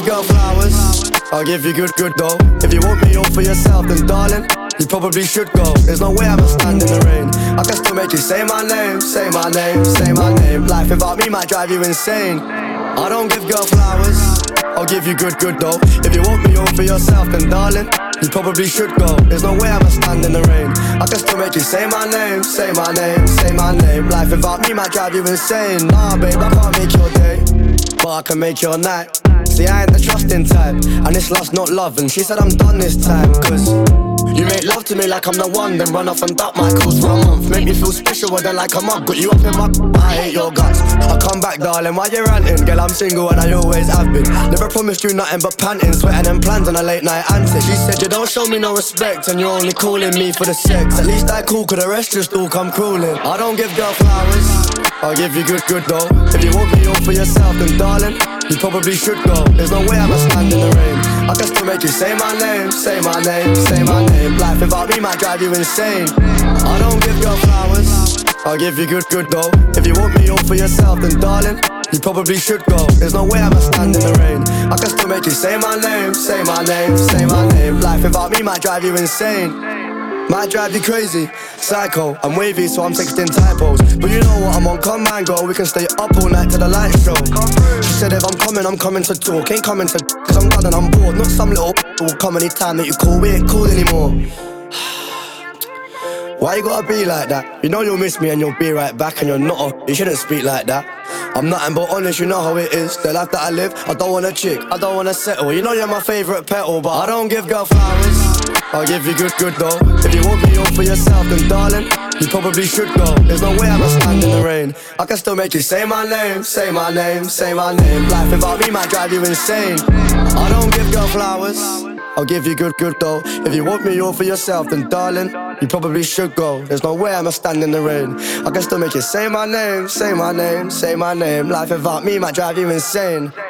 girl flowers, I'll give you good though. If you want me all for yourself, then darling, you probably should go. There's no way I'ma stand in the rain. I can still make you say my name, say my name, say my name. Life without me might drive you insane. I don't give girl flowers, I'll give you good though. If you want me all for yourself, then darling, you probably should go. There's no way I'ma stand in the rain. I can still make you say my name, say my name, say my name. Life without me might drive you insane. Nah babe, I can't make your day, but I can make your night. See, I ain't the trusting type, and it's lust not love. And she said I'm done this time, cause you make love to me like I'm the one, then run off and duck my calls for a month. Make me feel special, well then like a mug. Got you up in my I hate your guts. I come back darling, why you ranting? Girl, I'm single and I always have been. Never promised you nothing but panting, sweating and plans on a late night antic. She said you don't show me no respect, and you're only calling me for the sex. At least I cool, cause the rest just all come crawling. I don't give girl flowers, I'll give you good though. If you want me all for yourself, then darling, you probably should go. There's no way I'ma stand in the rain. I can still make you say my name, say my name, say my name. Life without me might drive you insane. I don't give girl flowers, I'll give you good though. If you want me all for yourself, then darling, you probably should go. There's no way I'ma stand in the rain. I can still make you say my name, say my name, say my name. Life without me might drive you insane. Might drive you crazy, psycho. I'm wavy, so I'm texting typos. But you know what, I'm on command, girl. We can stay up all night till the lights show. She said if I'm coming to talk. Ain't coming to cause I'm done and I'm bored. Not some little will come anytime that you call. We ain't cool anymore. Why you gotta be like that? You know you'll miss me and you'll be right back. And you're not, you shouldn't speak like that. I'm nothing but honest, you know how it is. The life that I live, I don't want a chick, I don't wanna settle. You know you're my favourite petal, but I don't give girl flowers, I'll give you good though. If you want me all for yourself, then darling, you probably should go. There's no way I'ma stand in the rain. I can still make you say my name, say my name, say my name. Life without me might drive you insane. I don't give girl flowers, I'll give you good though. If you want me all for yourself, then darling, you probably should go. There's no way I'ma stand in the rain. I can still make you say my name, say my name, say my name. Life without me might drive you insane.